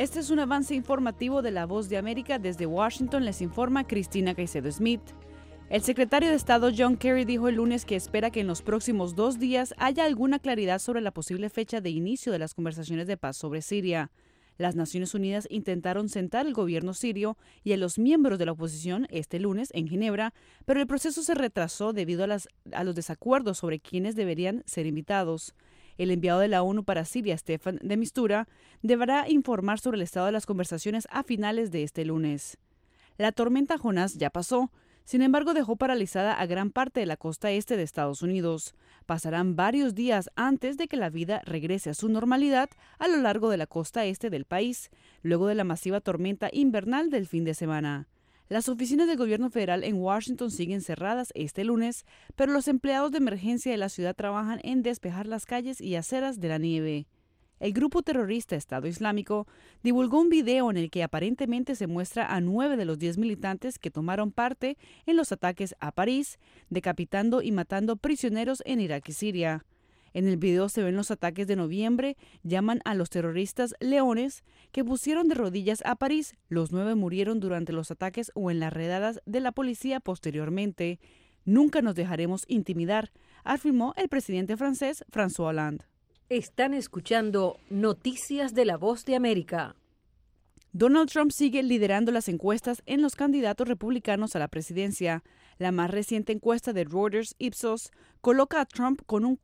Este es un avance informativo de La Voz de América. Desde Washington les informa Cristina Caicedo Smith. El secretario de Estado John Kerry dijo el lunes que espera que en los próximos 2 días haya alguna claridad sobre la posible fecha de inicio de las conversaciones de paz sobre Siria. Las Naciones Unidas intentaron sentar al gobierno sirio y a los miembros de la oposición este lunes en Ginebra, pero el proceso se retrasó debido a los desacuerdos sobre quiénes deberían ser invitados. El enviado de la ONU para Siria, Staffan de Mistura, deberá informar sobre el estado de las conversaciones a finales de este lunes. La tormenta Jonás ya pasó. Sin embargo, dejó paralizada a gran parte de la costa este de Estados Unidos. Pasarán varios días antes de que la vida regrese a su normalidad a lo largo de la costa este del país, luego de la masiva tormenta invernal del fin de semana. Las oficinas del gobierno federal en Washington siguen cerradas este lunes, pero los empleados de emergencia de la ciudad trabajan en despejar las calles y aceras de la nieve. El grupo terrorista Estado Islámico divulgó un video en el que aparentemente se muestra a 9 de los 10 militantes que tomaron parte en los ataques a París, decapitando y matando prisioneros en Irak y Siria. En el video se ven los ataques de noviembre, llaman a los terroristas leones que pusieron de rodillas a París. Los 9 murieron durante los ataques o en las redadas de la policía posteriormente. Nunca nos dejaremos intimidar, afirmó el presidente francés François Hollande. Están escuchando Noticias de La Voz de América. Donald Trump sigue liderando las encuestas en los candidatos republicanos a la presidencia. La más reciente encuesta de Reuters Ipsos coloca a Trump con un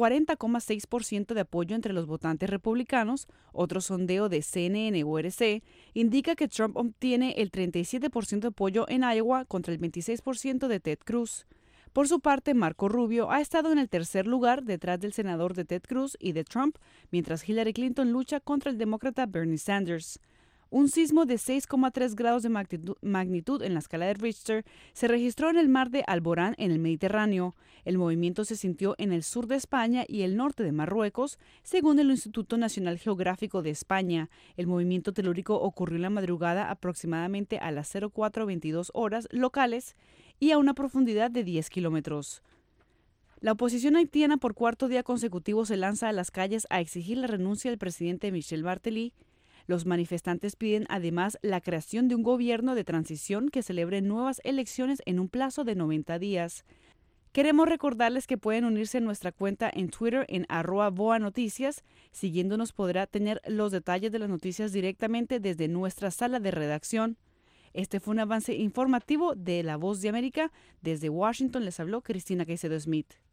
40,6% de apoyo entre los votantes republicanos. Otro sondeo de CNN-URC indica que Trump obtiene el 37% de apoyo en Iowa contra el 26% de Ted Cruz. Por su parte, Marco Rubio ha estado en el tercer lugar detrás del senador de Ted Cruz y de Trump, mientras Hillary Clinton lucha contra el demócrata Bernie Sanders. Un sismo de 6,3 grados de magnitud en la escala de Richter se registró en el mar de Alborán en el Mediterráneo. El movimiento se sintió en el sur de España y el norte de Marruecos, según el Instituto Nacional Geográfico de España. El movimiento telúrico ocurrió en la madrugada aproximadamente a las 04:22 horas locales y a una profundidad de 10 kilómetros. La oposición haitiana por cuarto día consecutivo se lanza a las calles a exigir la renuncia del presidente Michel Martelly. Los manifestantes piden además la creación de un gobierno de transición que celebre nuevas elecciones en un plazo de 90 días. Queremos recordarles que pueden unirse a nuestra cuenta en Twitter en @voanoticias. Siguiéndonos podrá tener los detalles de las noticias directamente desde nuestra sala de redacción. Este fue un avance informativo de La Voz de América. Desde Washington les habló Cristina Caicedo Smith.